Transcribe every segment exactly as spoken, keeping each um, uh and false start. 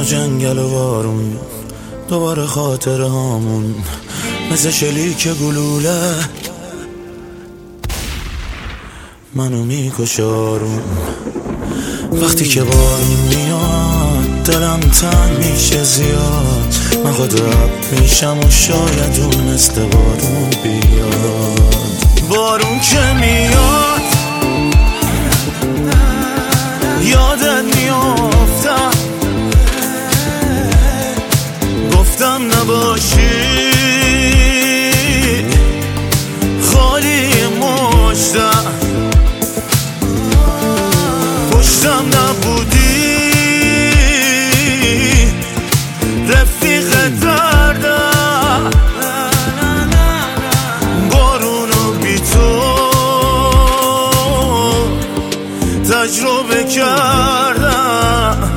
جنگل و بارون، دوباره خاطره هامون مثل شلیک گلوله منو میکشارون. وقتی که بارون میاد دلم تنگ میشه زیاد، من خود رب میشم و شاید اون مثل بارون بیاد. بارون که میاد یادت میافتم، گفتم نباشی خالی مشتم، پشتم نبودی رفیق دردم، بارونو بی تو تجربه کردم.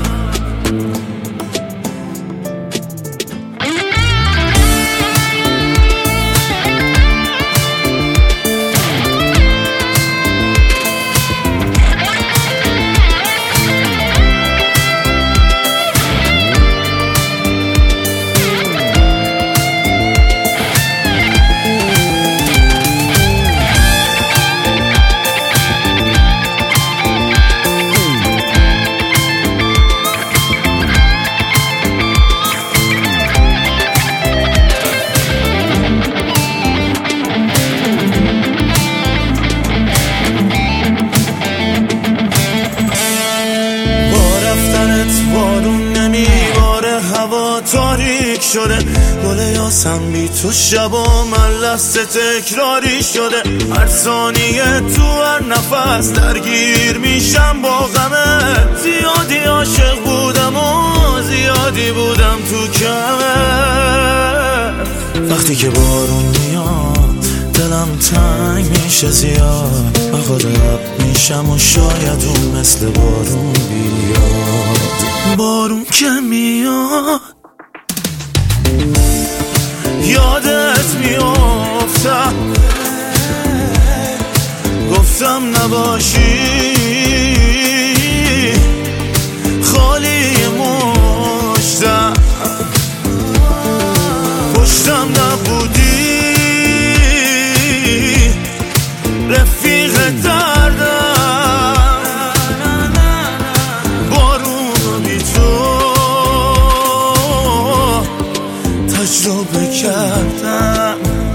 بارون نمیباره، هوا تاریک شده، گل یاسم بی تو شب و من لحظه تکراری شده. هر ثانیه تو هر نفس درگیر میشم با غمه، زیادی عاشق بودم و زیادی بودم تو کمه. وقتی که بارون میاد دلم تنگ میشه زیاد، من خود رب میشم و شاید اون مثل بارون بیاد. بارون که میاد یادت میافتم، گفتم نباشی خالی مشتم، پشتم نبودی رفیق دردم، بارون بی تو تجربه کردم.